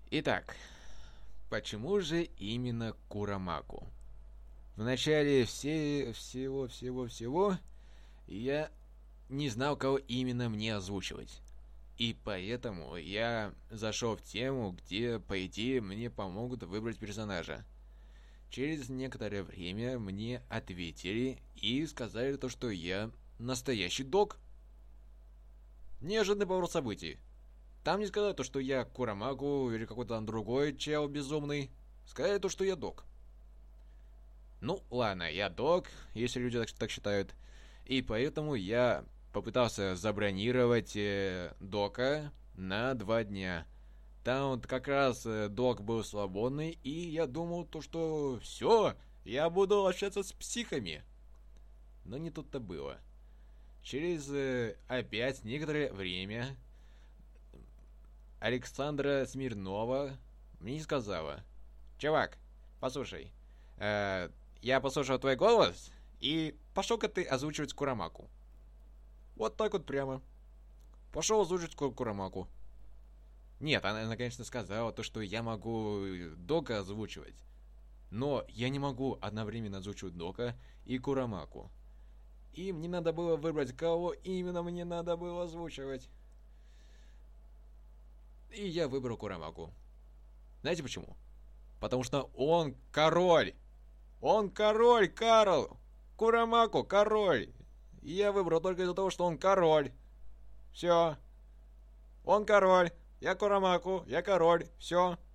Итак, почему же именно Курамаку? В начале всего я не знал, кого именно мне озвучивать. И поэтому я зашел в тему, где, по идее, мне помогут выбрать персонажа. Через некоторое время мне ответили и сказали то, что я настоящий док. Неожиданный поворот событий. Там не сказали то, что я Курамаку или какой-то там другой чел безумный. Сказали то, что я док. Ну, ладно, я док, если люди так считают. И поэтому я попытался забронировать дока на 2 дня. Там вот как раз док был свободный, и я думал то, что все, я буду общаться с психами. Но не тут-то было. Через опять некоторое время Александра Смирнова мне сказала: «Чувак, послушай, я послушал твой голос, и пошел-ка ты озвучивать Курамаку». Вот так вот прямо. Пошел озвучивать Курамаку. Нет, она, конечно, сказала то, что я могу Дока озвучивать. Но я не могу одновременно озвучивать Дока и Курамаку. И мне надо было выбрать, кого именно мне надо было озвучивать. И я выбрал Курамаку. Знаете почему? Потому что он король. Он король, Карл. Курамаку король. И я выбрал только из-за того, что он король. Все. Он король. Я Курамаку. Я король. Все.